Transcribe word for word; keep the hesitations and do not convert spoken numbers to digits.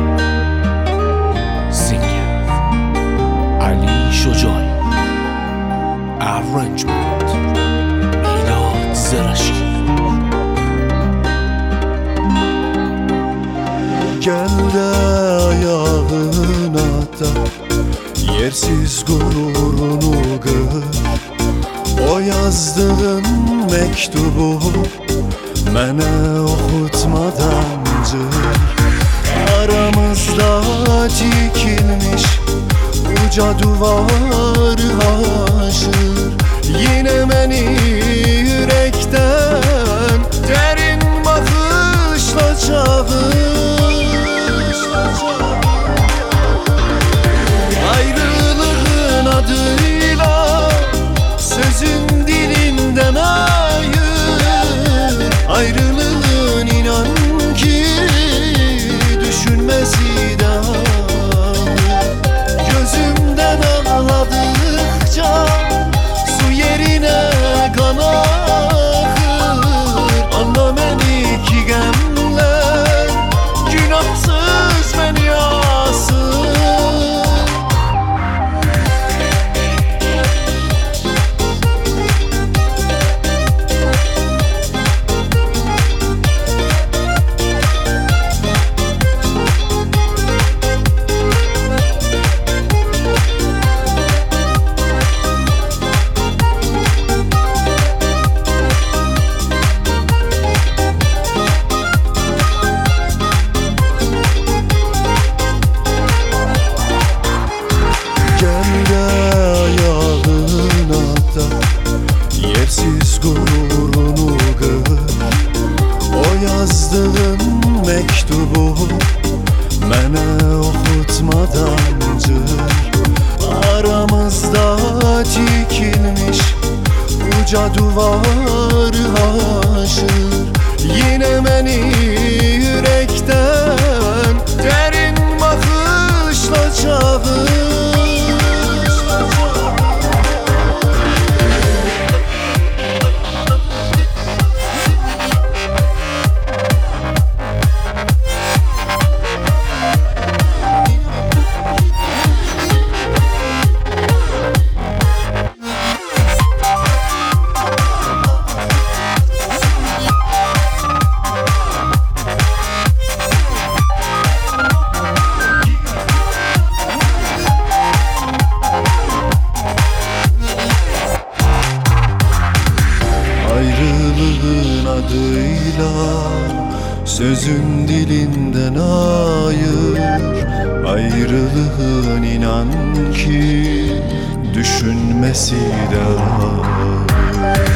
Singer Ali Shojoy. Arrangement Milad Zerashi. Gel de ayağına da yersiz gururunu kır. O yazdığın mektubu mene okutmadandır. Aramızda dikilmiş uca duvar aşır. Yine beni yürekten derin bakışla çağır. Ayrılığın adıyla sözün dilinden ayır. Ayrılığın inan ki düşünmesi de gözümden ağladıkça su yerine kan akır. Anla beni ki gemler günahsız beni yasır. Yersiz gururunu kır. O yazdığın mektubu mene okutmadandır. Aramızda dikilmiş uca duvar aşır. Yine beni yürekten derin bakışla çağır. Ayrılığın adıyla sözün dilinden ayır. Ayrılığın inan ki düşünmesi de ağır.